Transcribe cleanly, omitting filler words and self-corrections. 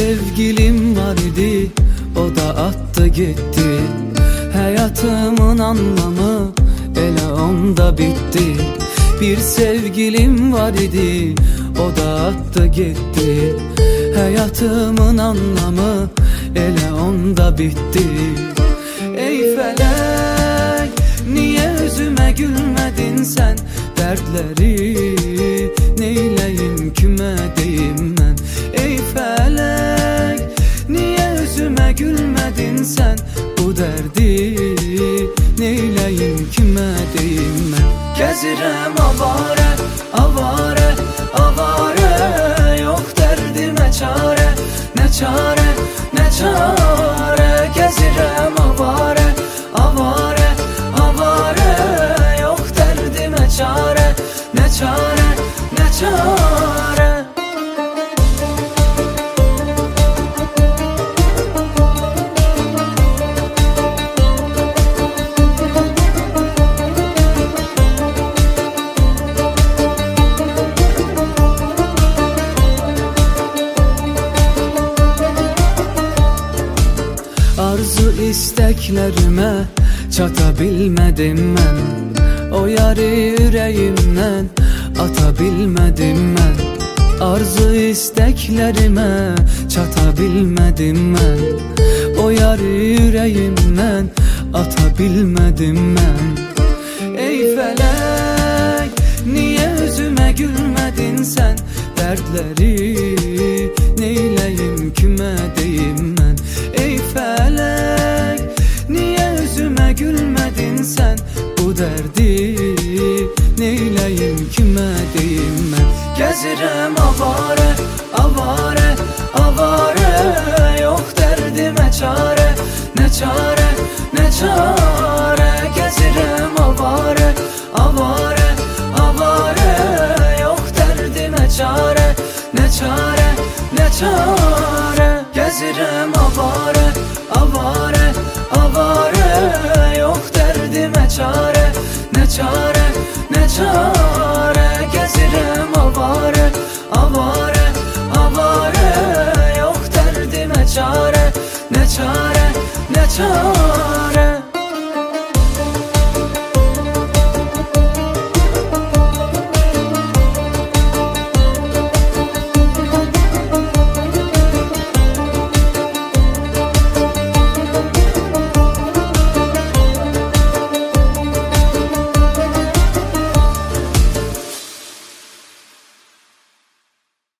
sevgilim vardı, o da attı gitti. Hayatımın anlamı ele onda bitti. Bir sevgilim vardı, o da attı gitti. Hayatımın anlamı ele onda bitti. Ey felek, niye yüzüme gülmedin sen? Dertleri neyleyim, kime deyim ben? Ey felek, niye yüzüme gülmedin sen? Bu derdi neyleyim, kime deyim ben? Gezirem avare, avare, avare. Yok derdime çare, ne çare, ne çare. Gezirem avare, avare, avare. Yok derdime çare, ne çare, ne çare. Arzu isteklerime çatabilmedim ben. O yarı yüreğimden atabilmedim ben. Arzu isteklerime çatabilmedim ben. O yarı yüreğimden atabilmedim ben. Ey felek, niye yüzüme gülmedin sen? Dertleri neyleyim, kime deyim ben? Ey felek, niye yüzüme gülmedin sen? Bu derdi neyleyim, kime deyim ben? Gezirem avare, avare, avare. Yok derdime çare, ne çare, ne çare. Gezirem avare, avare, avare. Yok derdime çare, ne çare, ne çare. Gezirem avare, avare, avare. Yok derdime çare, ne çare, ne çare. Gezirem avare, avare, avare. Yok derdime çare, ne çare, ne çare.